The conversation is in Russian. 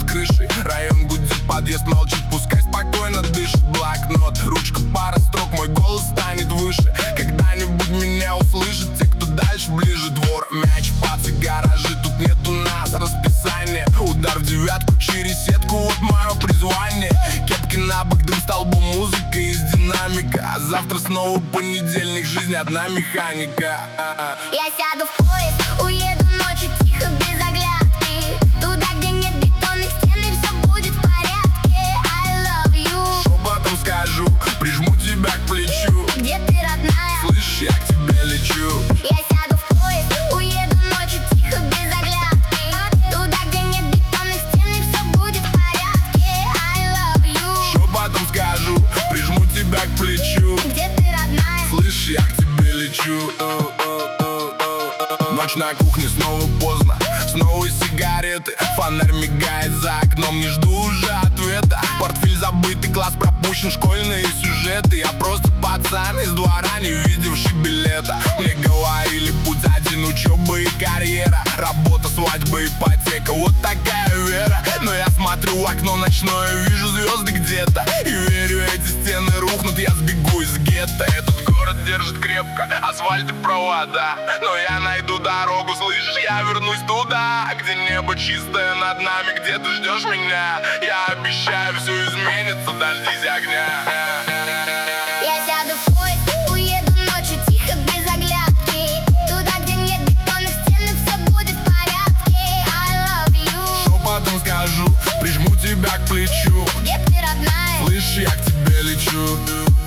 крышей. Район гудит, подъезд молчит, пускай спокойно дышит. Блокнот, ручка, пара строк, мой голос станет выше. Когда-нибудь меня услышат те, кто дальше, ближе. Двор, мяч, пацы, гаражи, тут нет у нас расписания. Удар в девятку через сетку, вот мое призвание. Кепки на бок, дым столбом, музыка из динамика. А завтра снова понедельник, жизнь одна механика. Я сяду в поезд, уеду ночью тихо, без оглядки. Туда, где нет бетонных стен, и все будет в порядке. I love you. Шепотом скажу, прижму тебя к плечу. Где ты, родная? Слышь, я к тебе лечу. Я сяду в поезд, уеду ночью тихо, без оглядки. Туда, где нет бетонных стен, и все будет в порядке. I love you. Шепотом скажу, прижму тебя к плечу. Где ты, родная? Слышь, я к тебе лечу. Ночь на кухне, снова поздно, снова сигареты. Фонарь мигает за окном, не жду уже ответа. Портфель забытый, класс пропущен, школьные сюжеты. Я просто пацан из двора, не видевший билета. Мне говорили, путь один, учеба и карьера. Работа, свадьба, ипотека, вот такая вера. Но я смотрю в окно ночное, вижу звезды где-то. И верю, эти стены рухнут, я сбегу из гетто. Этот город держит крепко, асфальт и провода. Но я найду дорогу, слышишь, я вернусь туда, где небо чистое над нами, где ты ждешь меня. Я обещаю, все изменится, дождись огня. Я сяду в поезд, уеду ночью тихо, без оглядки. Туда, где нет бетонных стен, и все будет в порядке. I love you. Шепотом скажу, прижму тебя к плечу. Где ты, родная? Слышь, я к тебе лечу.